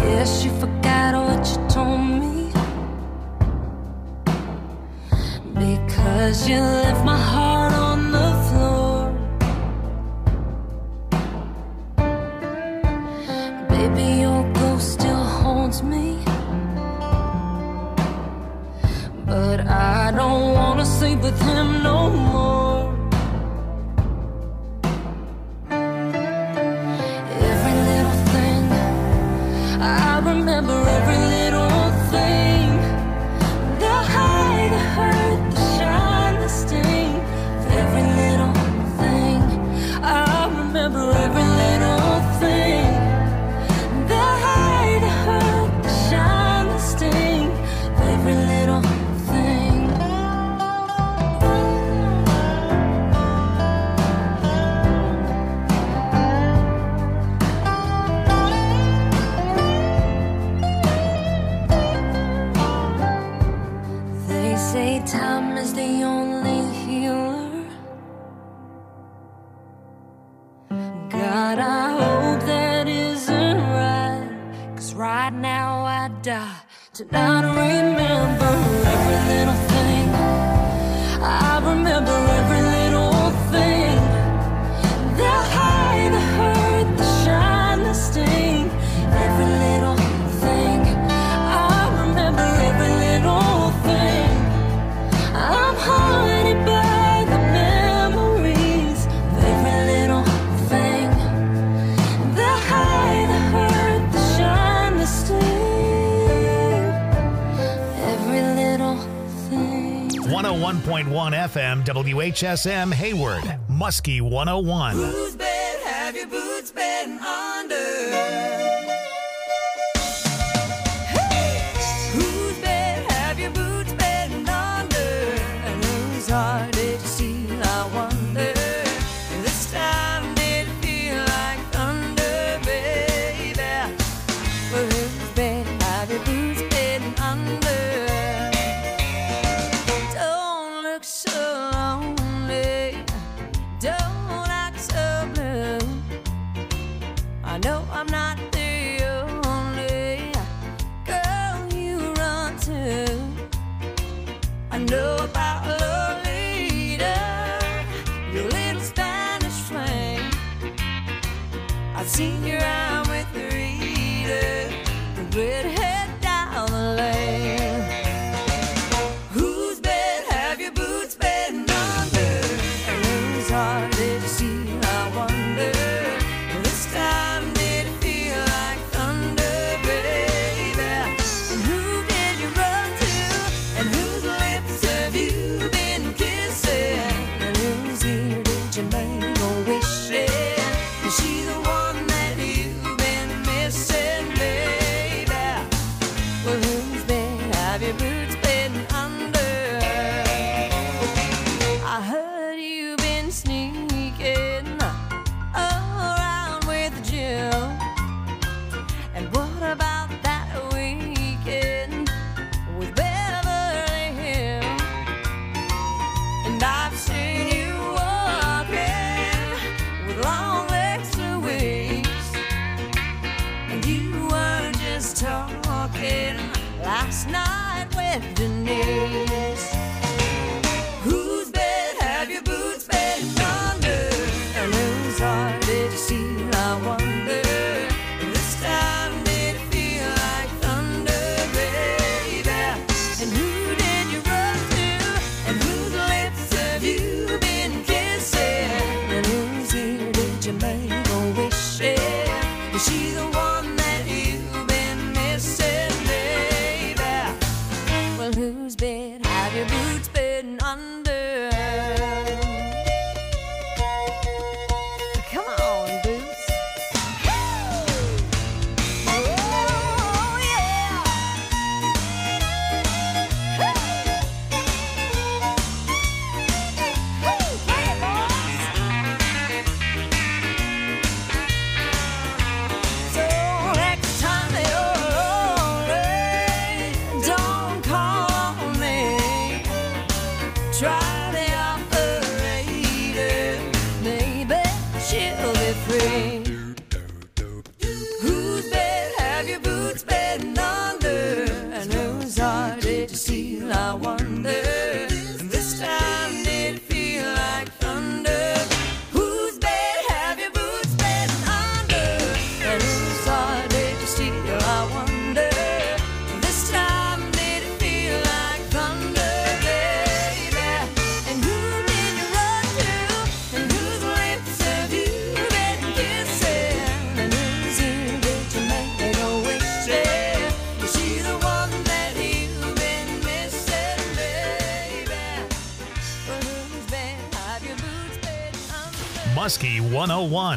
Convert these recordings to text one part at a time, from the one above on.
Guess you forgot what you told me, because you left my heart on the floor. Baby, your ghost still haunts me, but I don't wanna sleep with him no more. Every little thing, I remember every little thing. The high, the hurt, the shine, the sting. Every little thing, I remember every little thing. The high, the hurt, the shine, the sting. Every little thing. They say time is the only healer. God, I hope that isn't right, 'cause right now I die to not remember every little thing. I remember every little thing. The high, the hurt, the shine, the sting. Every little thing, I remember every little thing. I'm haunted by the memories of every little thing. The high, the hurt, the shine, the sting. Every little thing. 101.1 FM, WHSM, Hayward, Muskie 101. Whose bed have your boots been under? Whose bed have your boots been under? And whose heart did you steal, I wonder? This time did it feel like thunder, baby? Well, whose bed have your boots been under? Don't look so lonely, don't act so blue. I know I'm not the only girl you run to. I know about Lolita, your little Spanish flame. I've seen you out with Rita, the redhead down the lane. Whose bed have your boots been under? And whose heart did you steal, I wonder? This time did it feel like thunder, baby? And who did you run to? And whose lips have you been kissing? And whose ear did you make a wish in? Is she the one that you've been missing, baby? Well, whose bed have your boots been under? I heard you've been sneaking around with Jill. And what about that weekend with Beverly Hills? And I've seen you walking with long legs for weeks. And you were just talking last night with Denise. Whose bed have your boots been under? And whose heart did you steal, I wonder? This time did it feel like thunder, baby? And who did you run to? And whose lips have you been kissing? And whose ear did you make a wish in? Is she the one that you've been missing, baby? Well, whose bed have you been Muskie 101.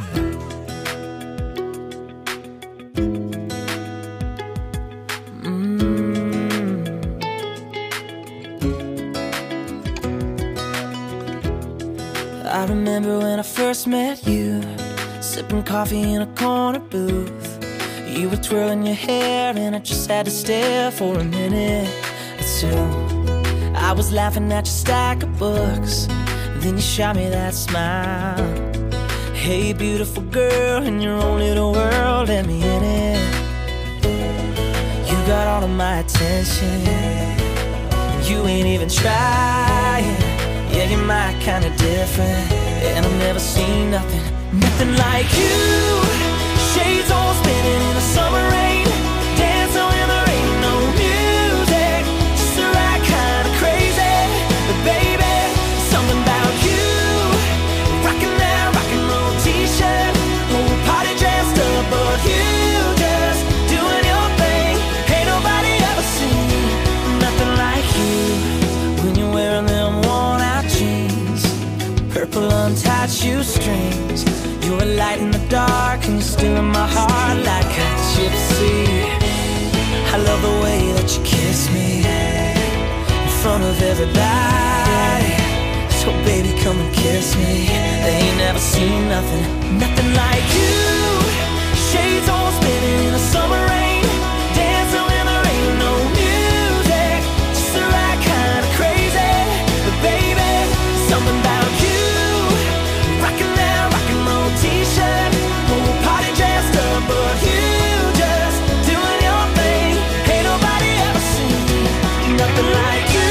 I remember when I first met you, sipping coffee in a corner booth. You were twirling your hair and I just had to stare for a minute or two. I was laughing at your stack of books, then you shot me that smile. Hey beautiful girl, in your own little world, let me in it. You got all of my attention, you ain't even trying. Yeah, you're my kind of different, and I've never seen nothing like you. Shades on spinning in the summer rain, dancing when there ain't no music. Just the right kind of crazy, but baby, something about you. Rocking that rock and roll t-shirt, whole party dressed up, but you just doing your thing. Ain't nobody ever seen nothing like you. When you're wearing them worn-out jeans, purple untied shoestrings, you're a light in the dark and you're still in my heart like a gypsy. I love the way that you kiss me in front of everybody. So baby, come and kiss me. They ain't never seen nothing like you. Shades on spinning in the summer rain, dancing when there ain't no music. Just the right kind of crazy, but baby, something about you. Rocking that rock and roll t-shirt, whole party dressed up, but you just doing your thing. Ain't nobody ever seen nothing like you.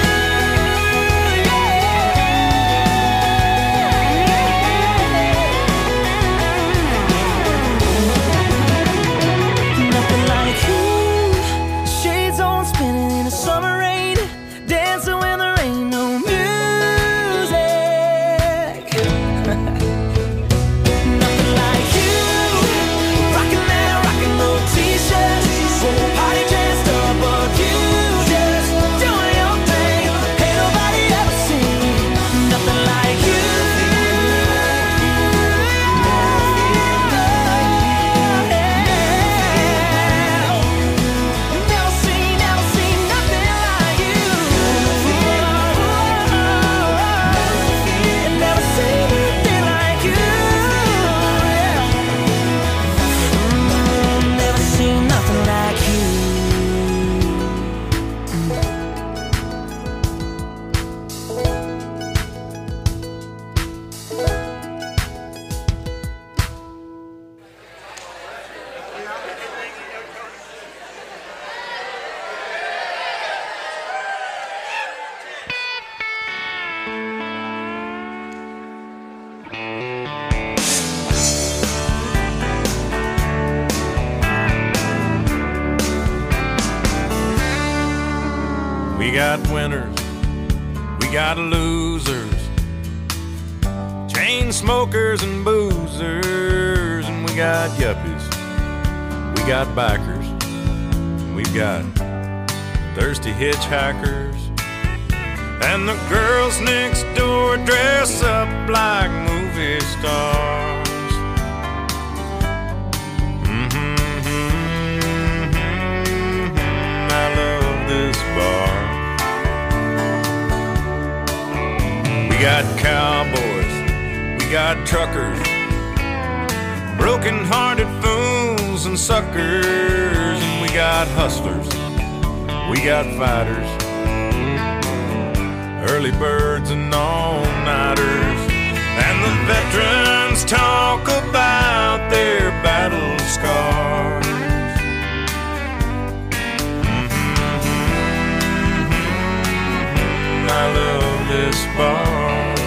Nothing like you. Shades on spinning in the summer rain, dancing when there ain't no music. Nothing like you. Rocking that rock and roll t-shirt, whole party dressed up, but you just doing your thing. Ain't nobody ever seen nothing like you. Never seen nothing like you. Never seen nothing like you. Never seen nothing like you. We got winners, we got losers, chain smokers and boozers, and we got yuppies, we got bikers, and we've got thirsty hitchhikers, and the girls next door dress up like movie stars. I love this bar. We got cowboys, we got truckers, broken-hearted fools and suckers, and we got hustlers, we got fighters, early birds and all-nighters, and the veterans talk about their battle scars. I love this bar.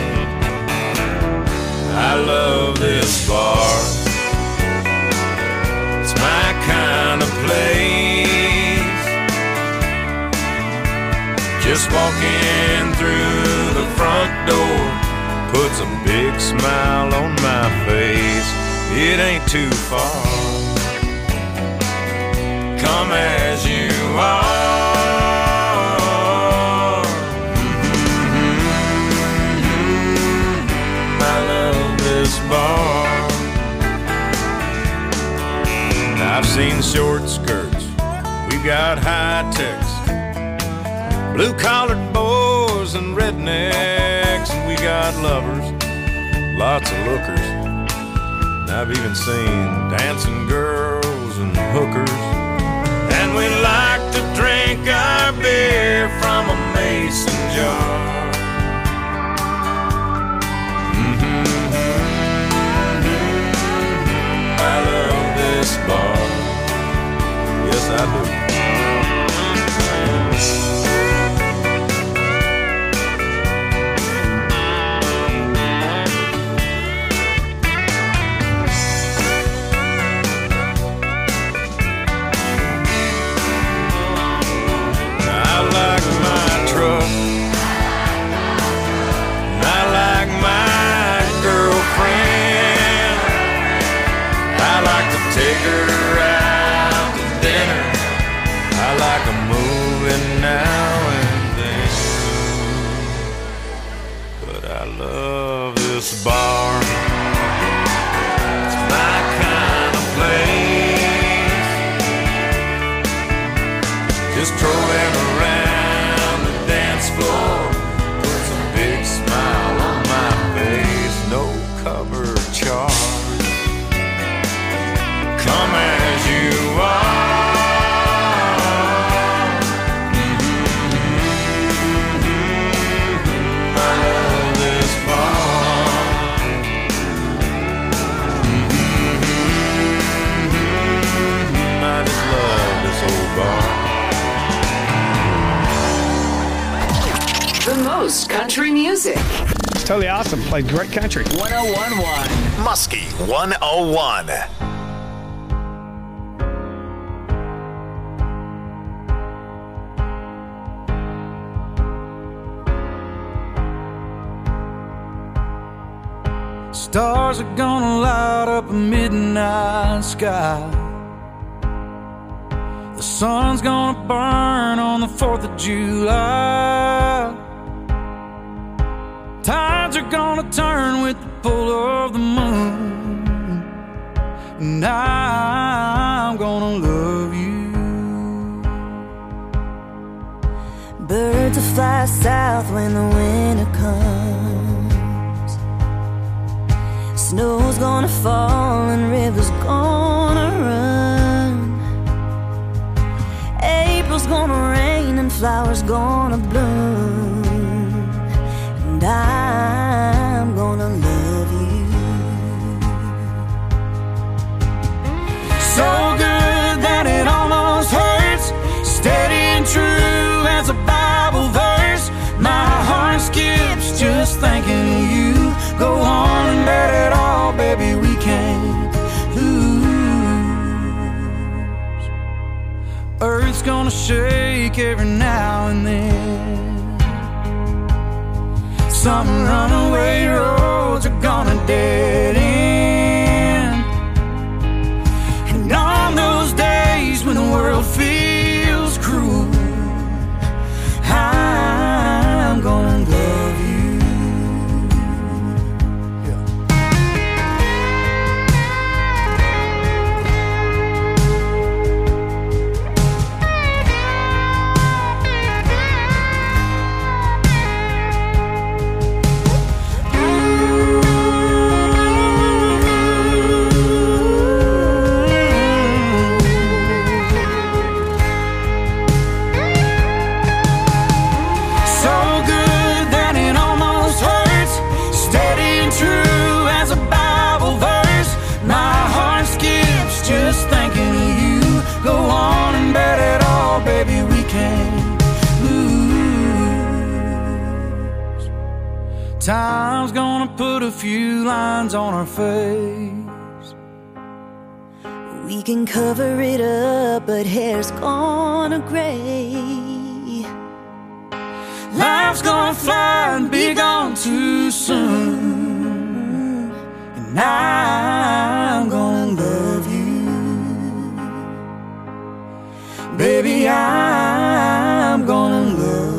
I love this bar. It's my kind of place. Just walking through the front door puts a big smile on my face. It ain't too far. Come as you are. got high techs, blue-collared boys and rednecks, and we got lovers, lots of lookers. And I've even seen dancing girls and hookers. And we like to drink our beer from a mason jar. I love this bar. Yes, I do. I like my truck. I like my girlfriend. I like to take her out to dinner. I like a movie now and then. But I love this bar. It's my kind of place. Just strolling around the dance floor puts a big smile on my face. No cover charge. Come as you are. I love this bar. I just love this old bar. The most country music. It's totally awesome. Played great country. 101.1 Muskie 101. Stars are gonna light up a midnight sky. The sun's gonna burn on the 4th of July. Tides are gonna turn with the pull of the moon. And I'm gonna love you. Birds will fly south when the winter comes. Snow's gonna fall and rivers gonna run. April's gonna rain and flowers gonna bloom. And I'm gonna love you. So good that it almost hurts. Steady and true as a Bible verse. My heart skips just thinking of you. Go on and bet it all, baby, we can't lose. Earth's gonna shake every now and then. Some runaway roads are gonna dead end. And on those days when the world feels cruel, I'm gonna love you. Time's gonna put a few lines on our face. We can cover it up, but hair's gonna gray. Life's gonna fly and be gone too soon. And I'm gonna love you. Baby, I'm gonna love you.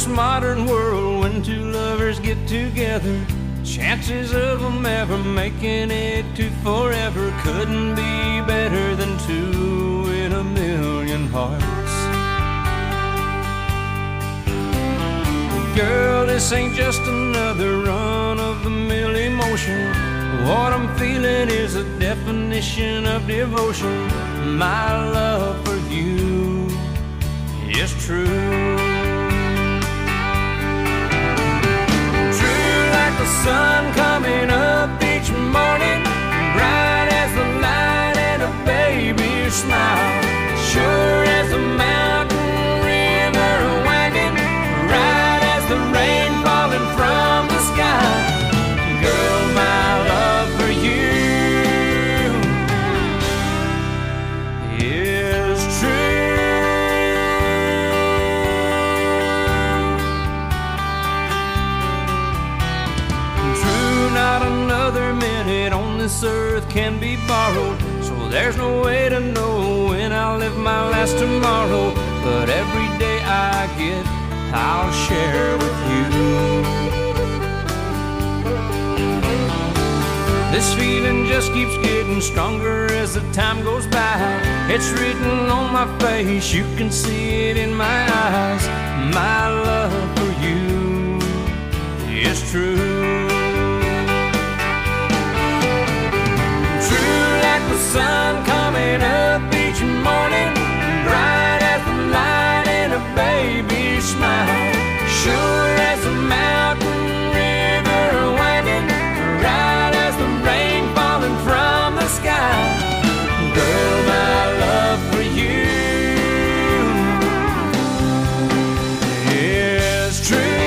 this modern world, when two lovers get together, chances of them ever making it to forever couldn't be better than two in a million hearts. Girl, this ain't just another run-of-the-mill emotion. What I'm feeling is a definition of devotion. My love for you is true. True like the sun coming up each morning, bright as the light and a baby's smile, sure as the mountain river winding, right as the rain falling from the sky. Girl, my love for you is true. True, not another minute on this earth can be borrowed, so there's no way to know when I'll live my last tomorrow. But every day I get, I'll share with you. This feeling just keeps getting stronger as the time goes by. It's written on my face, you can see it in my eyes. My love for you is true. True like the sun coming up each morning, bright as the light in a baby's smile, sure as the mountain river winding, right as the rain falling from the sky. Girl, my love for you is true.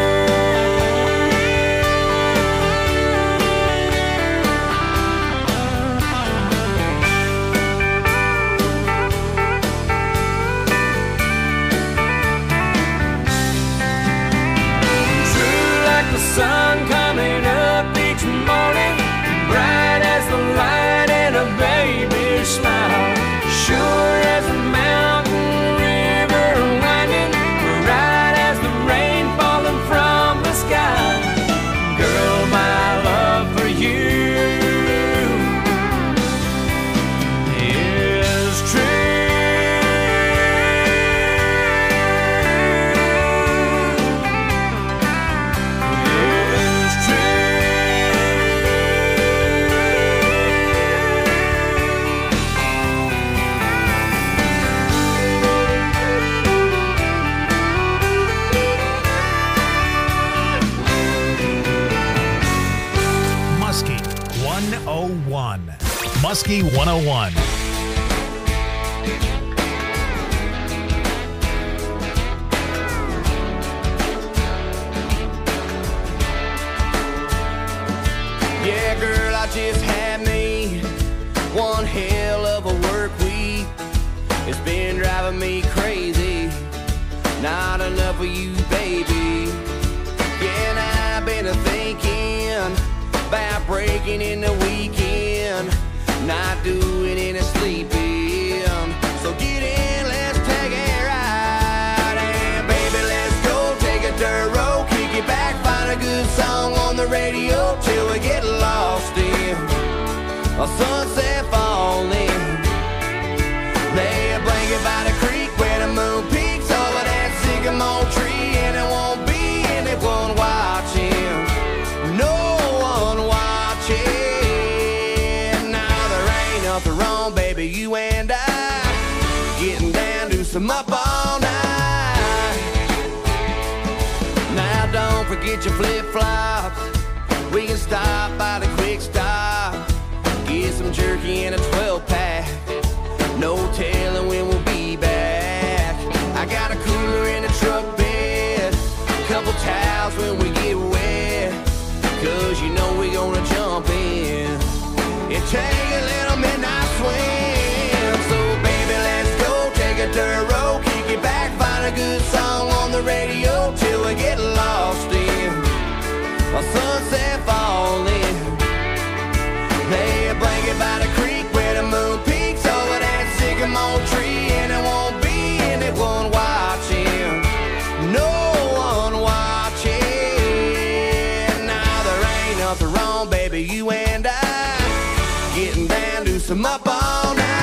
True like the sun coming up each morning, bright as the light in a baby's smile, sure as the mountain river winding, right as the rain falling from the sky. Girl, my love for you is true. Is Muskie 101. Muskie 101. Yeah, girl, I just had me one hell of a work week. It's been driving me crazy. Not enough of you, baby. Yeah, and I've been thinking about breaking in the weekend, not doing any sleeping. So get in, let's take a ride. And baby, let's go take a dirt road, kick it back, find a good song on the radio till we get lost in a sunset falling. Lay a blanket by the creek where the moon peaks over that sycamore tree, and there won't be anyone watching, no one watching. Now there ain't nothing wrong, baby, you and I getting down to some up all night. Now don't forget your flip-flops, we can stop by the quick stop, get some jerky and a 12-pack. No telling when we'll be back. I got a cooler in the truck bed, couple towels when we get wet, 'cause you know we gonna jump in and take a little midnight swim. So baby, let's go take a dirt road, kick it back, find a good song on the radio till we get lost in a sunset falling. Lay a blanket by the creek where the moon peaks over that sycamore tree, and there won't be anyone watching, no one wrong, baby, you and I getting down to some up all night.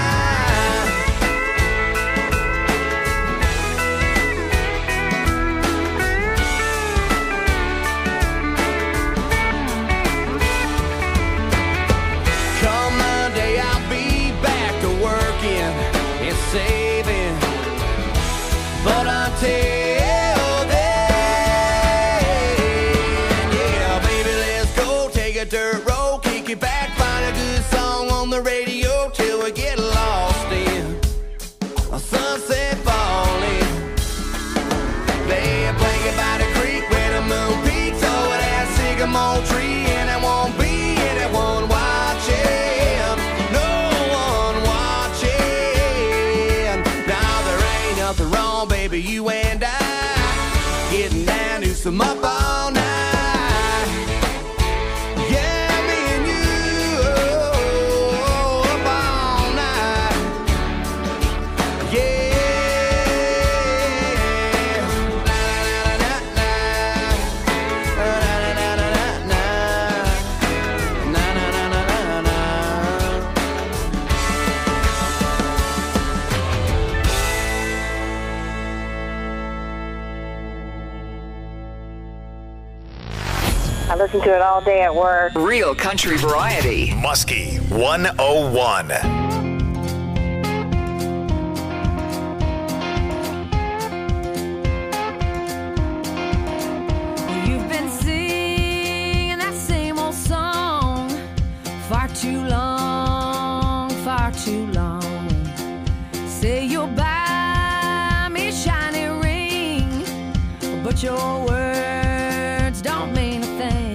Come Monday, I'll be back to working and saving, but until then, yeah, baby, let's go take a dirt road, kick it back, find a good song on the radio till we get lost in a sunset falling. Lay a blanket by the creek where the moon peaks over that sycamore tree, and there won't be anyone watching, no one watching. Now there ain't nothing wrong, baby, you and I getting down to some up all night. Yeah, me and you, up all night. Yeah. I listen to it all day at work. Real country variety. Muskie 101. You've been singing that same old song far too long, far too long. Say you'll buy me a shiny ring, but your words don't mean a thing.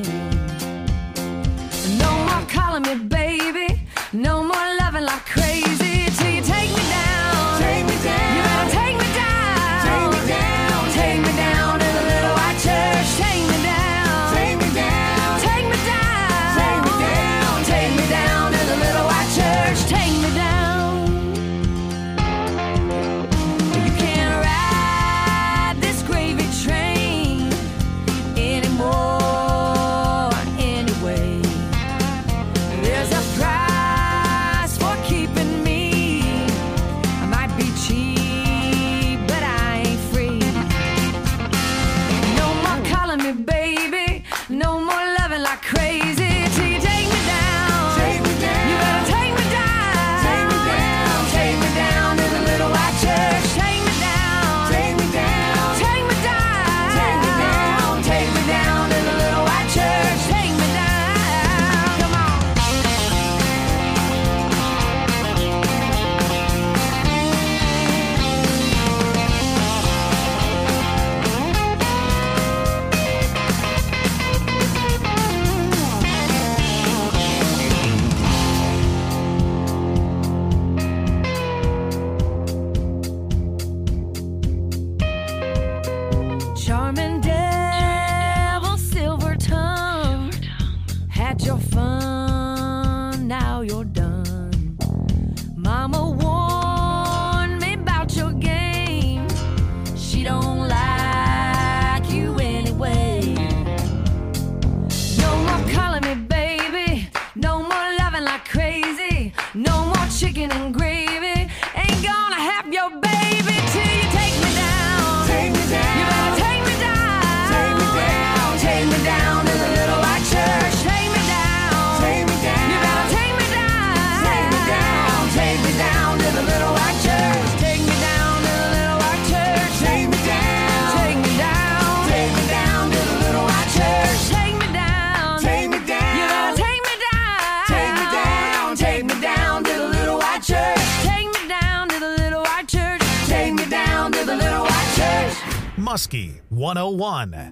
No more calling me baby, no more loving like crazy till you take me down. Take me down. You better take me down. Take me down. Take me down to the little white church. Take me down. Take me down. Take me down. Take me down. Take me down to the little white church. Take me down. You can't ride this gravy train anymore anyway. There's a price for keeping me. I might be cheap, but I ain't free. No more calling me baby, no more loving like crazy till you take me down. Take me down. You better take me down. Take me down. Take me down to the little white church. Take me down. Take me down. Take me down. Take me down. Take me down to the little white church. Take me down. Come on. Charming devil, silver tongue, had your fun, now you're done. Mama warned me about your game, she don't like you anyway. No more calling me baby, no more loving like crazy, no more chicken and gravy, ain't gonna have your baby till you take me down. Take me down. You better take me down. Take me down. Take me down to the little white church. Take me down. Take me down. You better take me down. Take me down. Take me down to the little white church. Take me down to the little white church. Take me down. Take me down. Take me down to the little white church. Take me down. Take me down. You better take me down. Take me down. Take me down to the little white church. Take me down to the little white church. Take me down to the little white church. Muskie 101.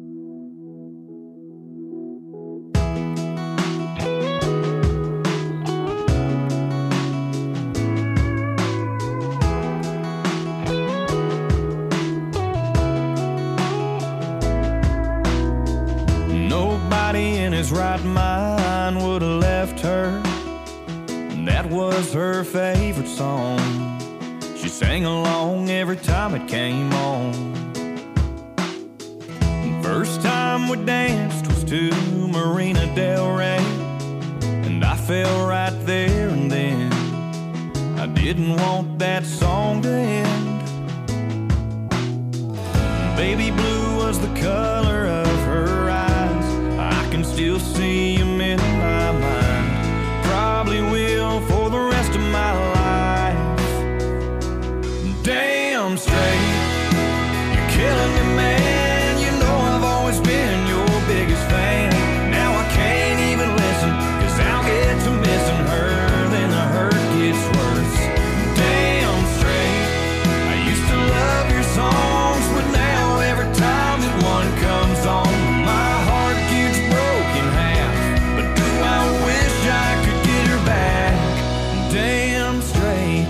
Nobody in his right mind would have left her. That was her favorite song. She sang along every time it came on. First time we danced was to Marina Del Rey, and I fell right there and then. I didn't want that song to end. Baby blue was the color of her eyes. I can still see them in my mind. Probably will for the rest of my life. Damn straight, you're killing me, man. You know I've always been your biggest fan. Now I can't even listen, 'cause I'll get to missing her, then the hurt gets worse. Damn straight, I used to love your songs, but now every time that one comes on, my heart gets broken in half. But do I wish I could get her back? Damn straight.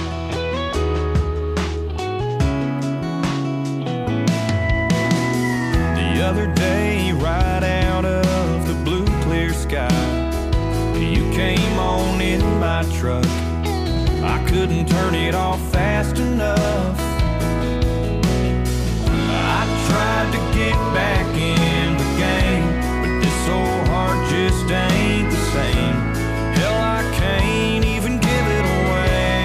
The other day, right out of the blue clear sky, you came on in my truck. I couldn't turn it off fast enough. I tried to get back in the game, but this old heart just ain't the same. Hell, I can't even give it away.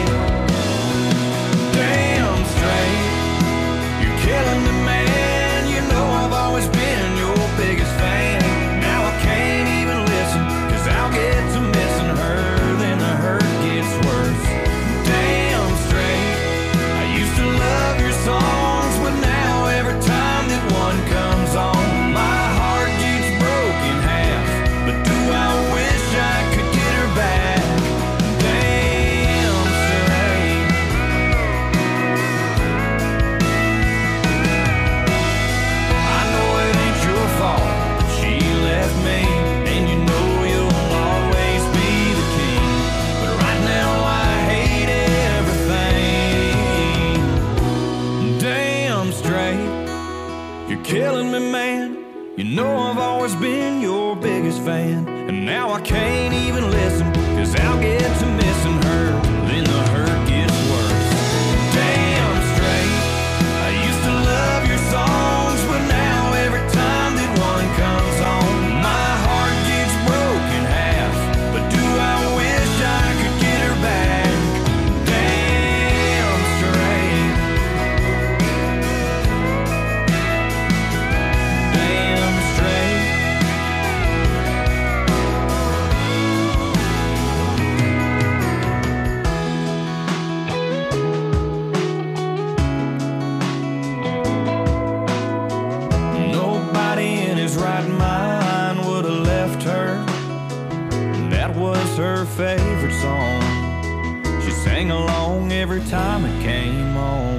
Damn straight, you're killing me, man. You know I've always been your biggest fan. Now I can't even listen, 'cause I'll get to missing her, then the hurt gets worse. Damn straight, I used to love your songs, but now every time that one comes on, my heart gets broken in half. But do I wish I could get her back? Damn straight. I know it ain't your fault that she left me, and you know you'll always be the king. But right now I hate everything. Damn straight, you're killing me, man. You know I've always been your biggest fan, and now I can't even listen, 'cause I'll get to missing her, then the hurt gets worse. Damn straight, I used to love your songs, but now every time that one comes on, my heart gets broken in half. But do I wish I could get her back? Damn straight. Damn straight. Nobody in his right mind would have left her. That was her favorite song. She sang along every time it came on.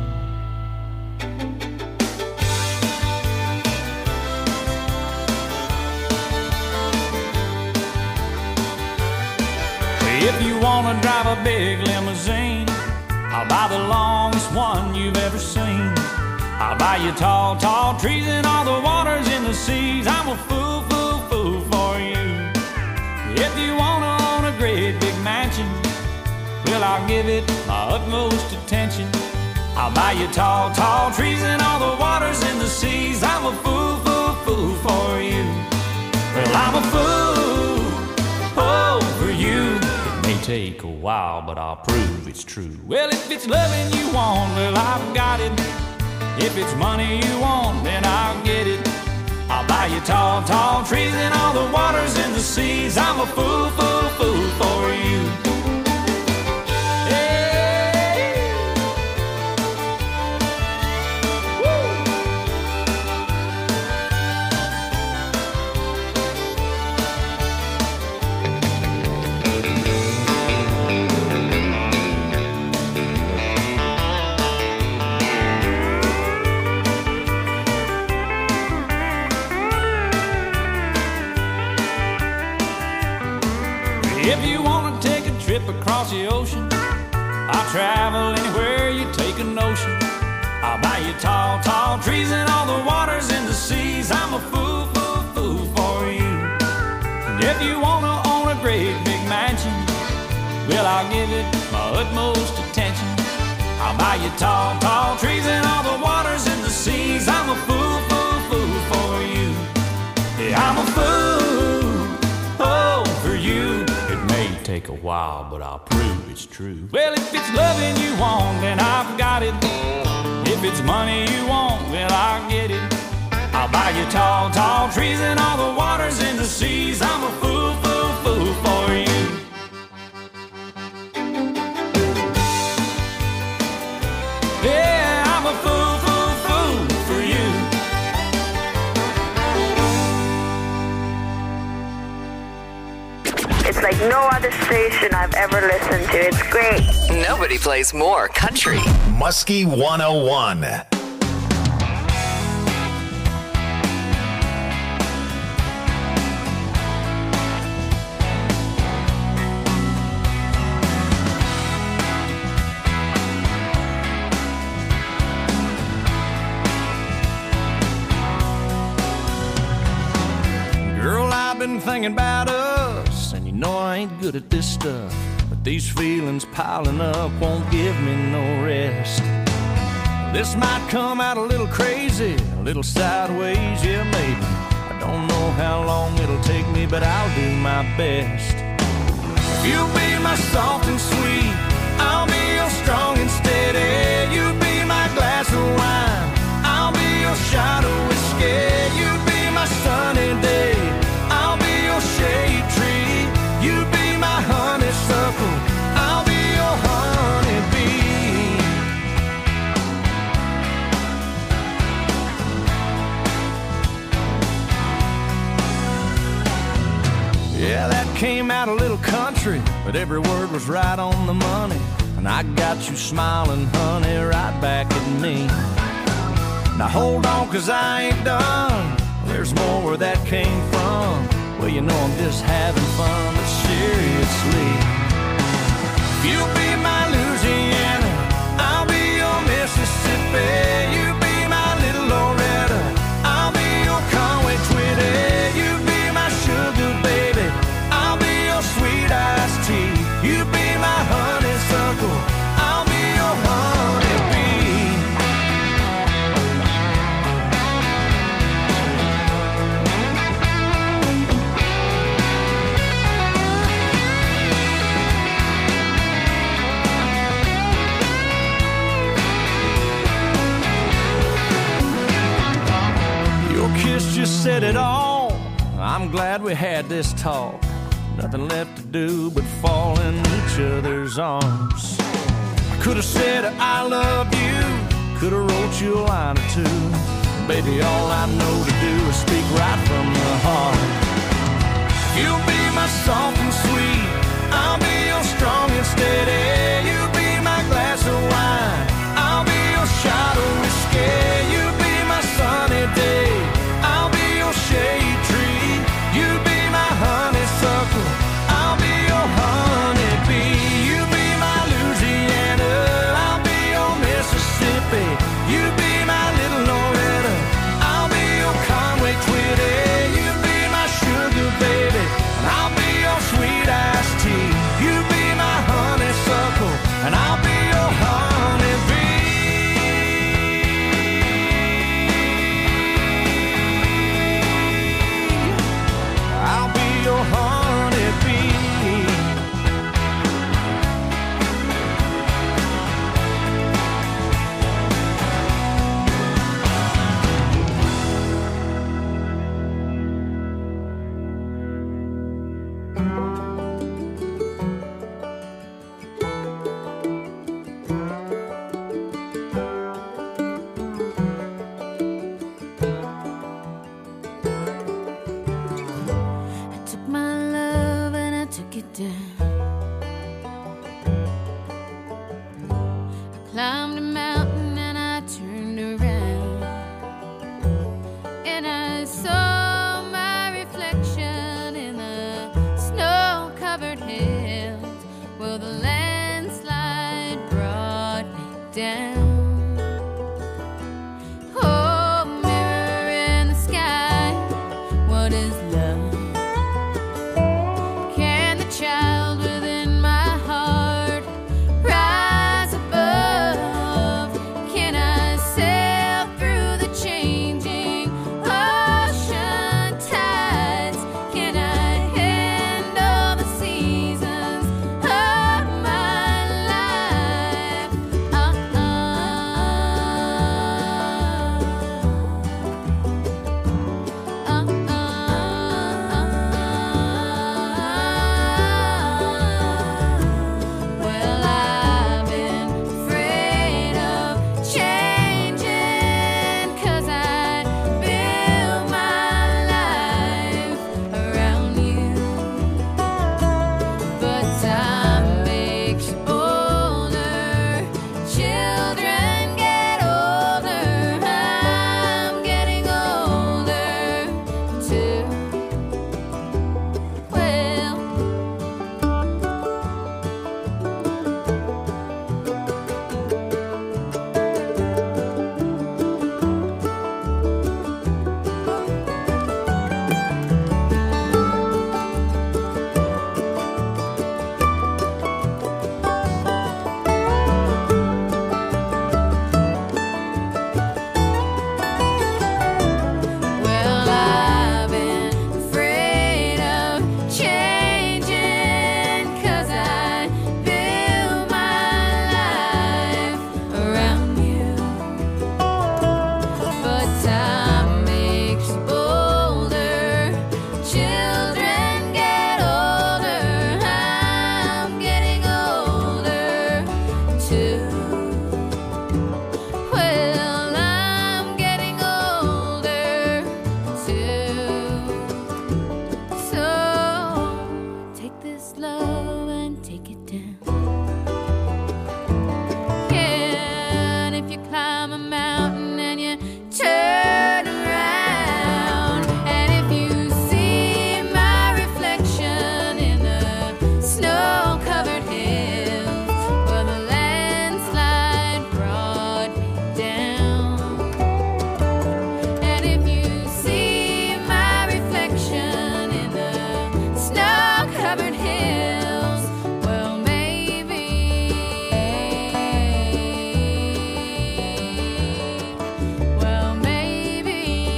If you wanna drive a big limousine, I'll buy the longest one you've ever seen. I'll buy you tall, tall trees and all the waters in the seas. I'm a fool, fool, fool for you. If you wanna own a great big mansion, well, I'll give it my utmost attention. I'll buy you tall, tall trees and all the waters in the seas. I'm a fool, fool, fool for you. Well, I'm a fool, oh, for you. It may take a while, but I'll prove it's true. Well, if it's loving you want, well, I've got it. If it's money you want, then I'll get it. I'll buy you tall, tall trees and all the waters in the seas. I'm a fool, fool, fool for you. If you want to take a trip across the ocean, I'll travel anywhere you take a notion. I'll buy you tall, tall trees and all the waters in the seas. I'm a fool, fool, fool for you. And if you want to own a great big mansion, well, I'll give it my utmost attention. I'll buy you tall, tall trees and all the waters in the seas. I'm a fool, fool, fool take a while, but I'll prove it's true. Well, if it's loving you want, then I've got it. If it's money you want, well, I'll get it. I'll buy you tall, tall trees and all the waters in the seas. I'm a fool, fool, fool for you. Yeah, I'm a fool, fool, fool for you. It's like no other station I've ever listened to. It's great. Nobody plays more country. Muskie 101. Been thinking about us, and you know I ain't good at this stuff, but these feelings piling up won't give me no rest. This might come out a little crazy, a little sideways, yeah maybe. I don't know how long it'll take me, but I'll do my best. If you'll be my soft and sweet, I'll be your strong and steady. You be my glass of wine, I'll be your shot of whiskey. You be my sunny day, I'll be your shade tree. You be my honeysuckle, I'll be your honeybee. Yeah, that came out a little country, but every word was right on the money. And I got you smiling, honey, right back at me. Now hold on, 'cause I ain't done. There's more where that came from. Well, you know I'm just having fun, but seriously. If you be my Louisiana, I'll be your Mississippi. You be my little Loretta, I'll be your Conway Twitty. You be my sugar baby, I'll be your sweet iced tea. You be my honeysuckle, I'll be your honeybee. Kiss just said it all. I'm glad we had this talk. Nothing left to do but fall in each other's arms. I could have said I love you, could have wrote you a line or two. Baby, all I know to do is speak right from the heart. You'll be my soft and sweet, I'll be your strong and steady. You be my glass of wine, I'll be your shot of whiskey. You be my sunny day, shade tree. You be my honeysuckle, I'll be your honeybee. You be my Louisiana, I'll be your Mississippi. You be my little Loretta, I'll be your Conway Twitty. You be my sugar baby, and I'll be your sweet iced tea. You be my honeysuckle, and I'll be your honeybee. Your honeybee. Climbed a mountain and I turned around, and I saw my reflection in the snow-covered hills. Well, the landslide brought me down. Oh, mirror in the sky, what is love? Can the child take it down. Yeah, and if you climb a mountain and you turn around, and if you see my reflection in the snow-covered hills, well, the landslide brought me down. And if you see my reflection in the snow-covered hills, well, maybe, well, maybe,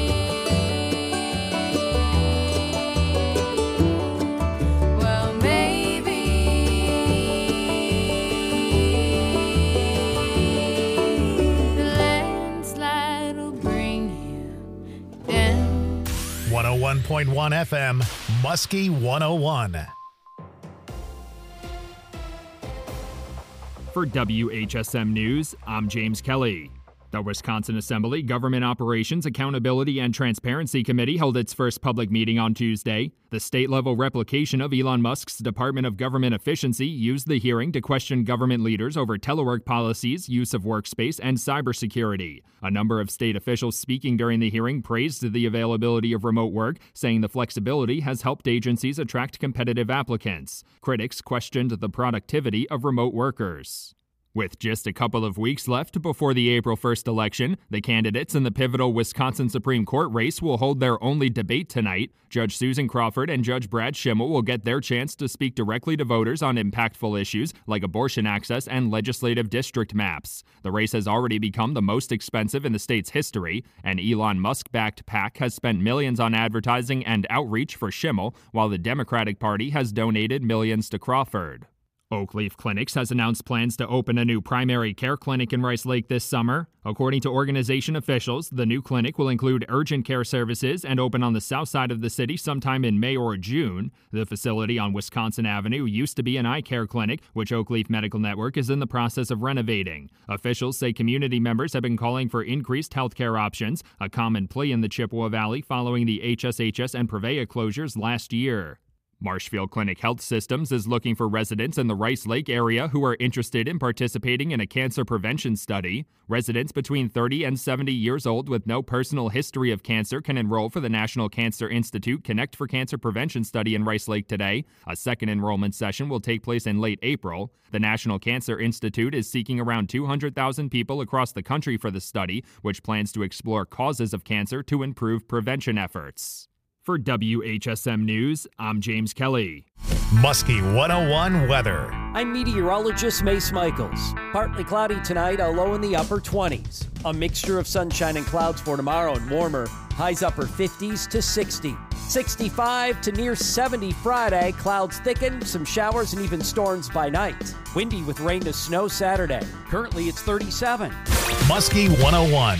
well, maybe the landslide will bring you down. 101.1 FM, Muskie 101. For WHSM News, I'm James Kelly. The Wisconsin Assembly Government Operations Accountability and Transparency Committee held its first public meeting on Tuesday. The state-level replication of Elon Musk's Department of Government Efficiency used the hearing to question government leaders over telework policies, use of workspace, and cybersecurity. A number of state officials speaking during the hearing praised the availability of remote work, saying the flexibility has helped agencies attract competitive applicants. Critics questioned the productivity of remote workers. With just a couple of weeks left before the April 1st election, the candidates in the pivotal Wisconsin Supreme Court race will hold their only debate tonight. Judge Susan Crawford and Judge Brad Schimmel will get their chance to speak directly to voters on impactful issues like abortion access and legislative district maps. The race has already become the most expensive in the state's history. An Elon Musk-backed PAC has spent millions on advertising and outreach for Schimmel, while the Democratic Party has donated millions to Crawford. Oakleaf Clinics has announced plans to open a new primary care clinic in Rice Lake this summer. According to organization officials, the new clinic will include urgent care services and open on the south side of the city sometime in May or June. The facility on Wisconsin Avenue used to be an eye care clinic, which Oakleaf Medical Network is in the process of renovating. Officials say community members have been calling for increased healthcare options, a common plea in the Chippewa Valley following the HSHS and Prevea closures last year. Marshfield Clinic Health Systems is looking for residents in the Rice Lake area who are interested in participating in a cancer prevention study. Residents between 30 and 70 years old with no personal history of cancer can enroll for the National Cancer Institute Connect for Cancer Prevention study in Rice Lake today. A second enrollment session will take place in late April. The National Cancer Institute is seeking around 200,000 people across the country for the study, which plans to explore causes of cancer to improve prevention efforts. For WHSM News, I'm James Kelly. Muskie 101 weather. I'm meteorologist Mace Michaels. Partly cloudy tonight, a low in the upper 20s. A mixture of sunshine and clouds for tomorrow and warmer. Highs upper 50s to 60. 65 to near 70 Friday. Clouds thicken, some showers and even storms by night. Windy with rain to snow Saturday. Currently it's 37. Muskie 101.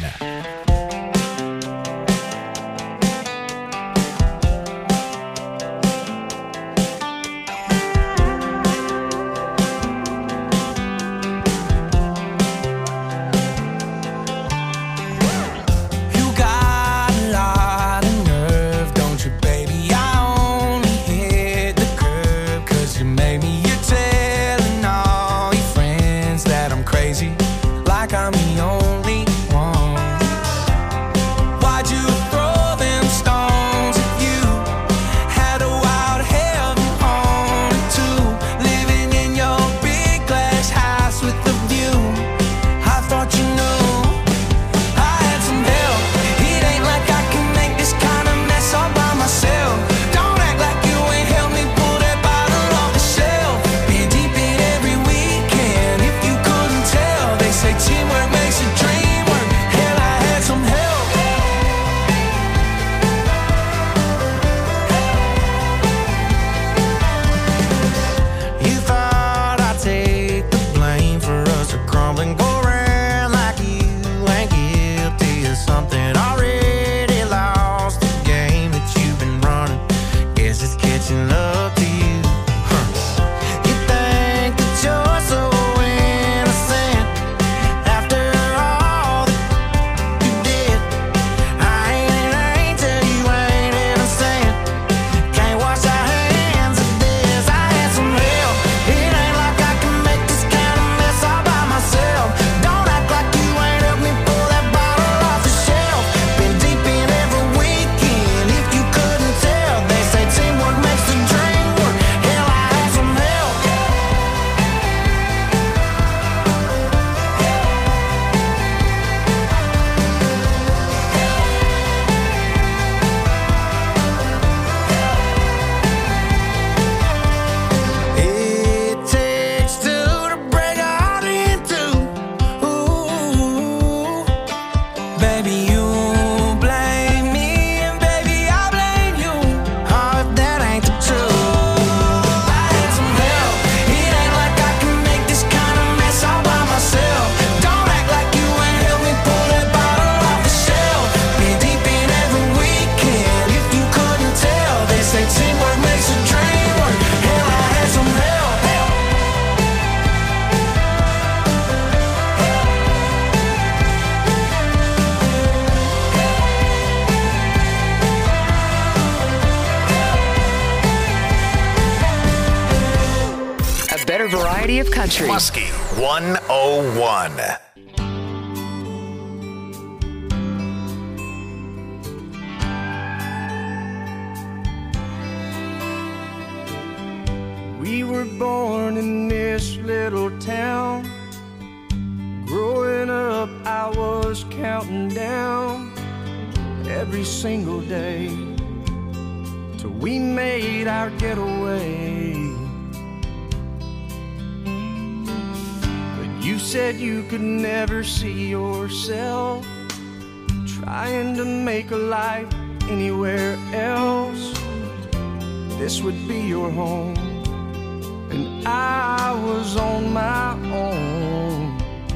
variety of country. Muskie 101. We were born in this little town. Growing up, I was counting down every single day till we made our getaway. But you said you could never see yourself trying to make a life anywhere else. This would be your home, and I was on my own.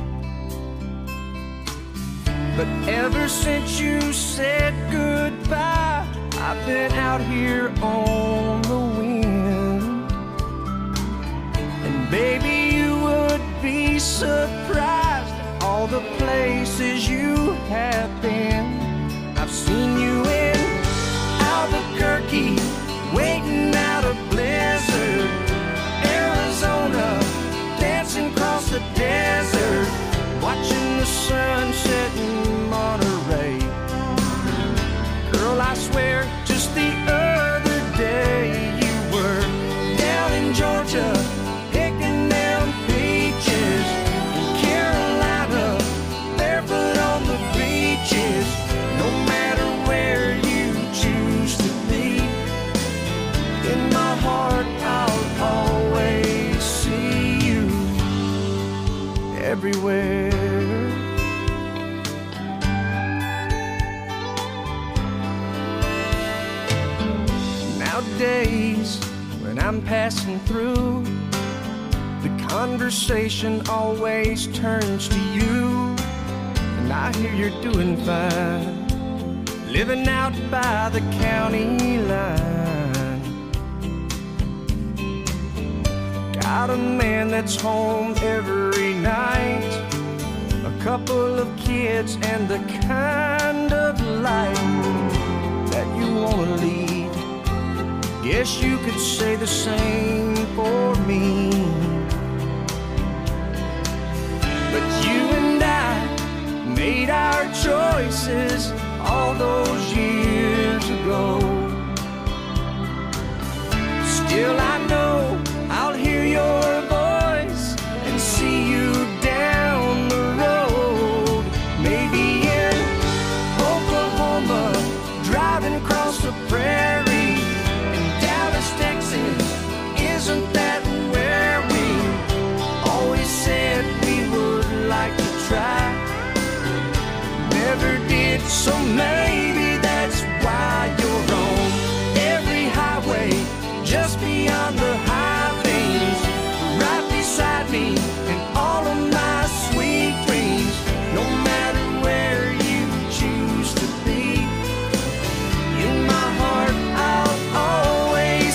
But ever since you said goodbye, I've been out here on the wind. And baby, you would be surprised at all the places you have been. I've seen you in Albuquerque, waiting out a blizzard, Arizona, dancing across the desert, watching the sunset in Monterey. Girl, I swear, just the other day you were down in Georgia, picking them peaches, in Carolina, barefoot on the beaches. No matter where you choose to be, in my heart I'll always see you everywhere. Nowadays, when I'm passing through, the conversation always turns to you. And I hear you're doing fine, living out by the county line. Got a man that's home every night, a couple of kids, and the kind of life that you want to lead. Guess you could say the same for me. But you and I made our choices all those years ago. Still I know I'll hear your voice and see you down the road. Maybe in Oklahoma, driving across the prairie. Texas, isn't that where we always said we would like to try? Never did, so maybe that's why you're on every highway, just beyond the high things, right beside me in all of my sweet dreams. No matter where you choose to be, in my heart I'll always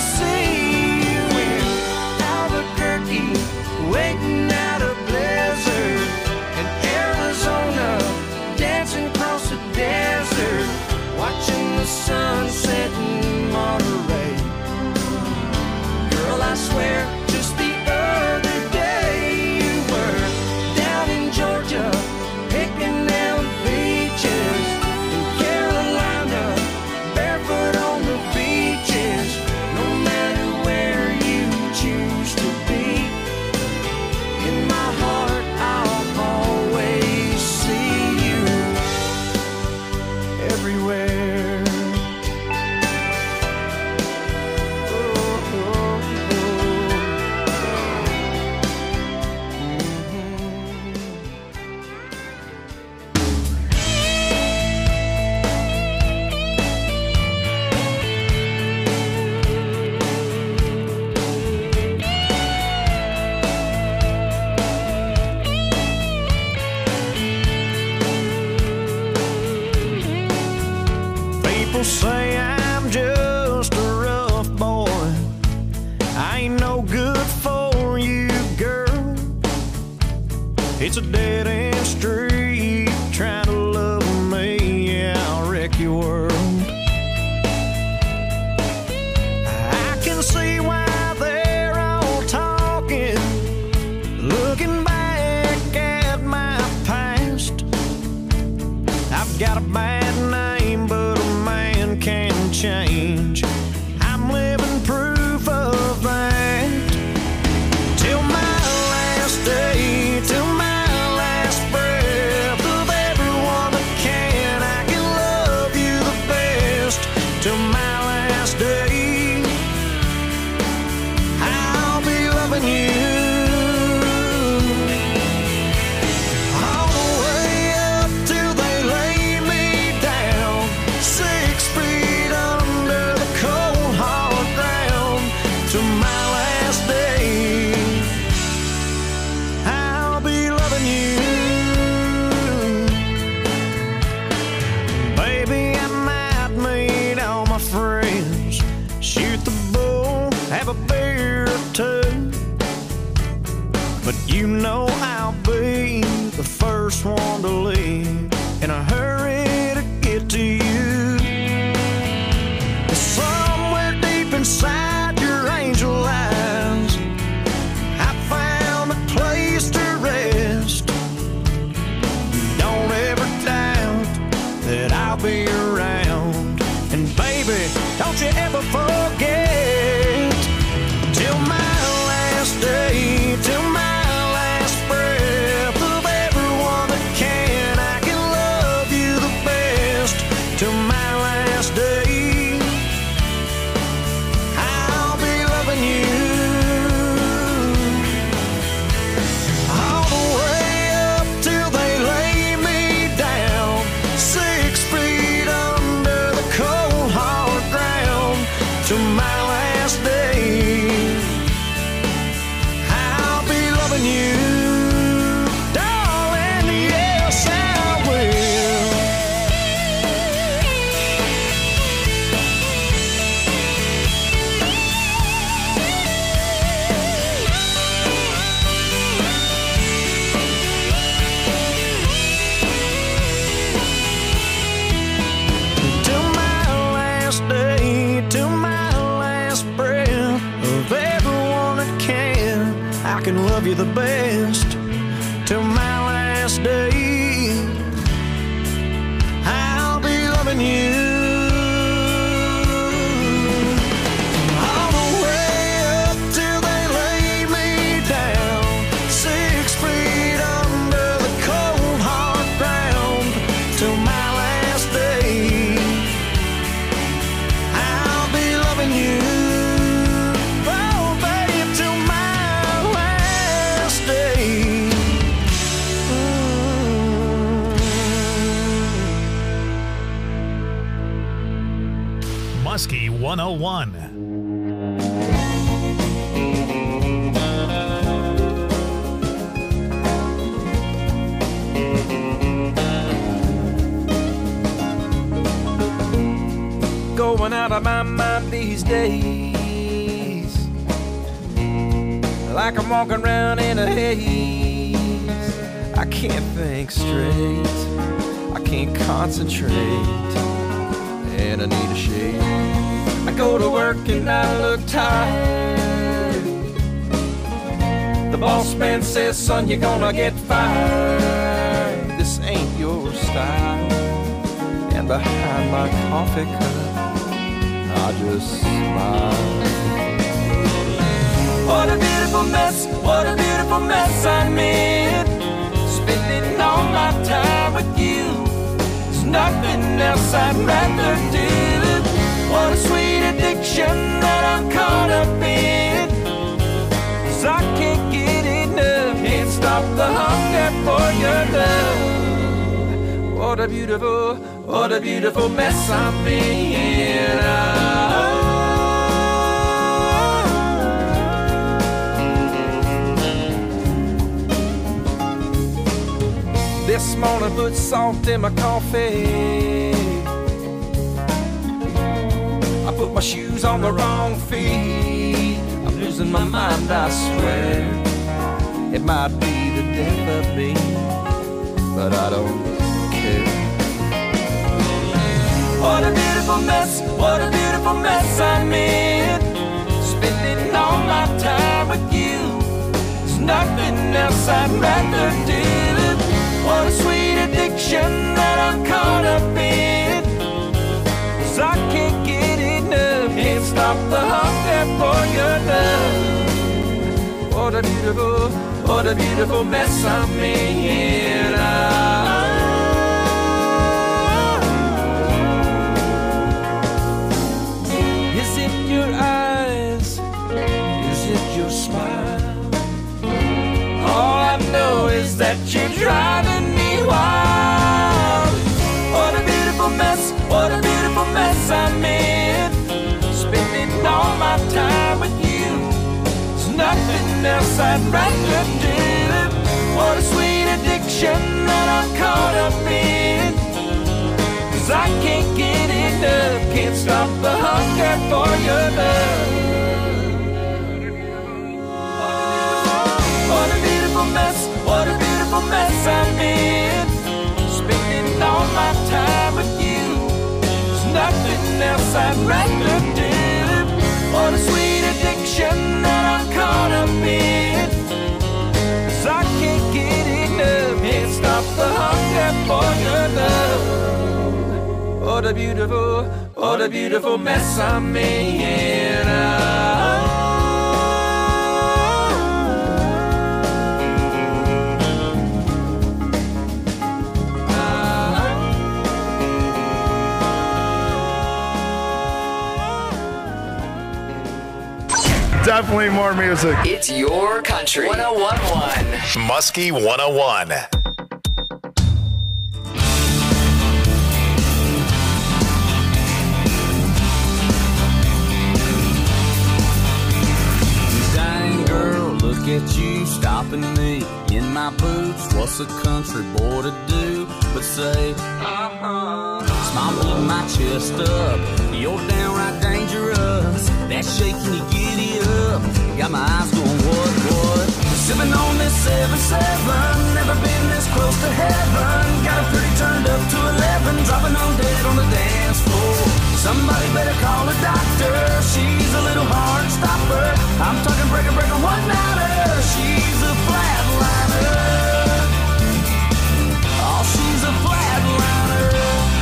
waiting out a blizzard, in Arizona, dancing across the desert, watching the sunset in Monterey. Girl, I swear, just the other day you were down in Georgia, picking them peaches, in Carolina, barefoot on the beaches. No matter where you choose to be, in my heart I'll always see you everywhere. Oh, oh, oh. People say I'm just a rough boy, I ain't no good for you, girl. It's a dead-end street, trying to love me, yeah, I'll wreck your world. I can see why they're all talking loving you. All the way up till they lay me down, 6 feet under the cold hard ground, to my last day. I'll be loving you. Baby, I might meet all my friends, shoot the bull, have a beer or two, but you know I'll be the first one to leave, in a hurry to get to you. Somewhere deep inside your angel eyes, I found a place to rest. Don't ever doubt that I'll be around, and baby, don't you ever forget, till my last day, till my last breath of everyone that can, I can love you the best. Till my last day, I'll be loving you. All the way up till they lay me down, 6 feet under the cold hard ground, to my last day, I'll be loving you, darling, yes I will. Till my last day, till my last breath of everyone that can, I can love you the best. Till my last day, I'll be loving you. All the way up till they lay me down, 6 feet under the cold hard ground, till my last day, I'll be loving you. Oh, babe, till my last day. Muskie 101. Going out of my mind these days, like I'm walking around in a haze. I can't think straight, I can't concentrate, and I need a shave. I go to work and I look tired. The boss man says, son, you're gonna get fired. This ain't your style. And behind my coffee cup, I just smile. What a beautiful mess, what a beautiful mess I'm in. Spending all my time with you, there's nothing else I'd rather do. What a sweet addiction that I'm caught up in, 'cause I can't get enough, can't stop the hunger for your love. What a beautiful mess I'm in. This morning put salt in my coffee, I put my shoes on the wrong feet. I'm losing my mind, I swear. It might be the death of me, but I don't care. What a beautiful mess, what a beautiful mess I'm in. Spending all my time with you, there's nothing else I'd rather do. What a sweet addiction that I'm caught up in, 'cause I can't get enough, can't stop the hunger for your love. What a beautiful mess I'm in. Is it your eyes? Is it your smile? you're driving me wild. What a beautiful mess I'm in. Spending all my time with you. There's nothing else I'd rather do. What a sweet addiction that I'm caught up in. 'Cause I can't get enough, can't stop the hunger for your love. What a beautiful mess I'm in. Spending all my time with you. There's nothing else I'd rather do. What a sweet addiction that I'm caught up in. 'Cause I can't get enough, can't stop the hunger for your love. What a beautiful mess I'm in. Definitely more music. It's your country. 101.1. Muskie 101. Dang girl, look at you stopping me in my boots. What's a country boy to do but say, Smile pulling my chest up. You're downright dangerous. That shaking you giddy up. Got my eyes going, what? Sipping on this 7-7. Never been this close to heaven. Got a pretty turned up to 11. Dropping on dead on the dance floor. Somebody better call a doctor. She's a little hard stopper. I'm talking breaker, one-nighter. She's a flatliner. Oh, she's a flatliner.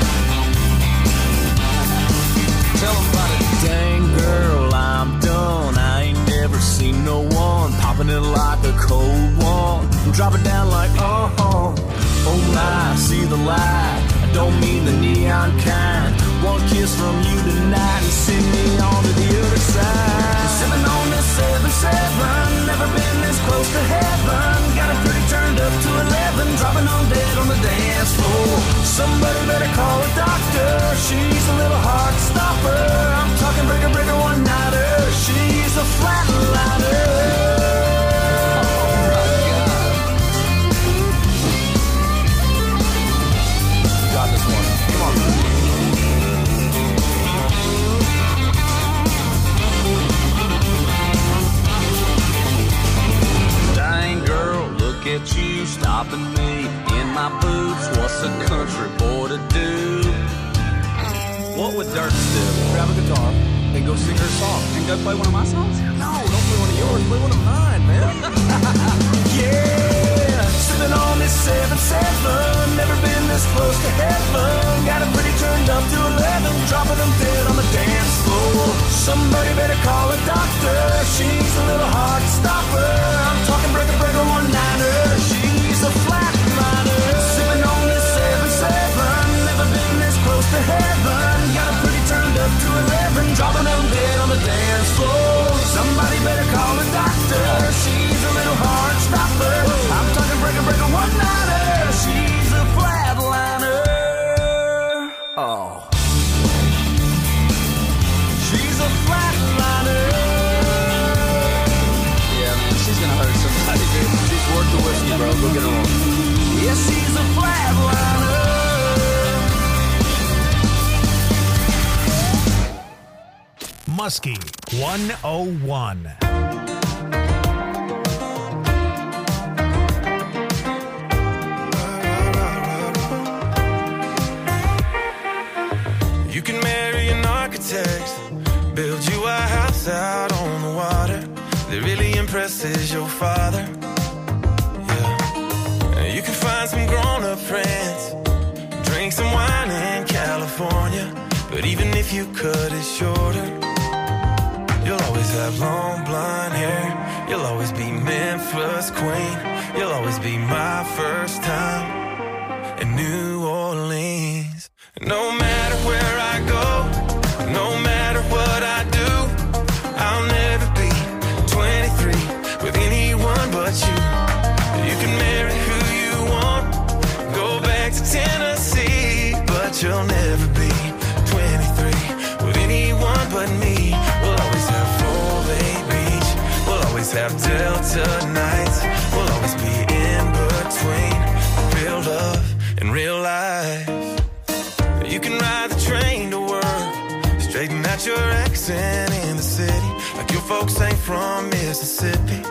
Tell them about it. Dang girl, I'm done. I ain't never seen no one popping it like a cold one. Drop it down like, oh my, see the light. I don't mean the neon kind. One kiss from you tonight and send me on to the other side. Sipping on this 7-7. Never been this close to heaven. Got it pretty turned up to 11. Dropping on dead on the dance floor. Somebody better call a doctor. She's a little heart stopper. I'm talking breaker, one-nighter. She's a flatliner. At you stopping me in my boots. What's a country boy to do? What would Dirk do? Grab a guitar and go sing her song. And go play one of my songs? No, don't play one of yours. Play one of mine, man. Yeah, sitting on this 7-7. Never been this close to heaven. Got it pretty turned up to 11. Dropping them dead on the dance floor. Somebody better call a doctor. She's a little heart stopper. I'm talking breaker, one-nighter. She's a flatliner. Sipping on this 7-7. Never been this close to heaven. Got it pretty turned up to 11. Dropping them dead on the dance floor. Somebody better call a doctor. She's a little heart stopper. I'm talking breaker, one-nighter. She's a flatliner. Oh. She's a flatliner. Yeah, man, she's gonna hurt somebody, dude. She's worth the whiskey, bro. Go get her on. Yeah, she's a flatliner. Muskie 101. You can marry an architect, build you a house out on the water that really impresses your father. Yeah. You can find some grown-up friends, drink some wine in California, but even if you cut it shorter, you'll always have long blonde hair. You'll always be Memphis queen. You'll always be my first time in New Orleans. No matter where I go, no matter what I do, I'll never be 23 with anyone but you. You can marry who you have Delta nights. We'll always be in between real love and real life. You can ride the train to work, straighten out your accent in the city, like your folks ain't from Mississippi.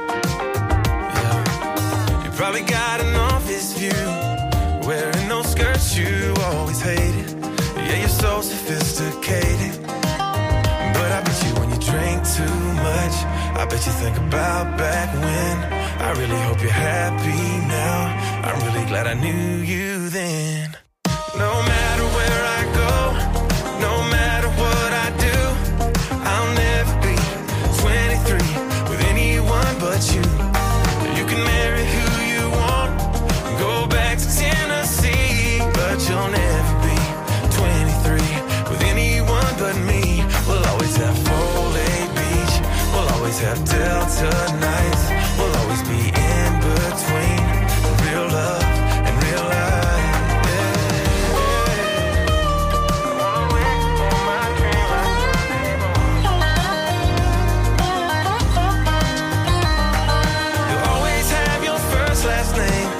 Yeah. You probably got an office view, wearing those skirts you always hated. Yeah, you're so sophisticated. But I bet you when you drink too much, I bet you think about back when. I really hope you're happy now. I'm really glad I knew you then. No matter where I go, no matter what I do, I'll never be 23 with anyone but you. You can marry who you want, go back to Tennessee, but you'll never be 23 with anyone but me. We'll always have Foley Beach, we'll always have Delta nights, we'll always be in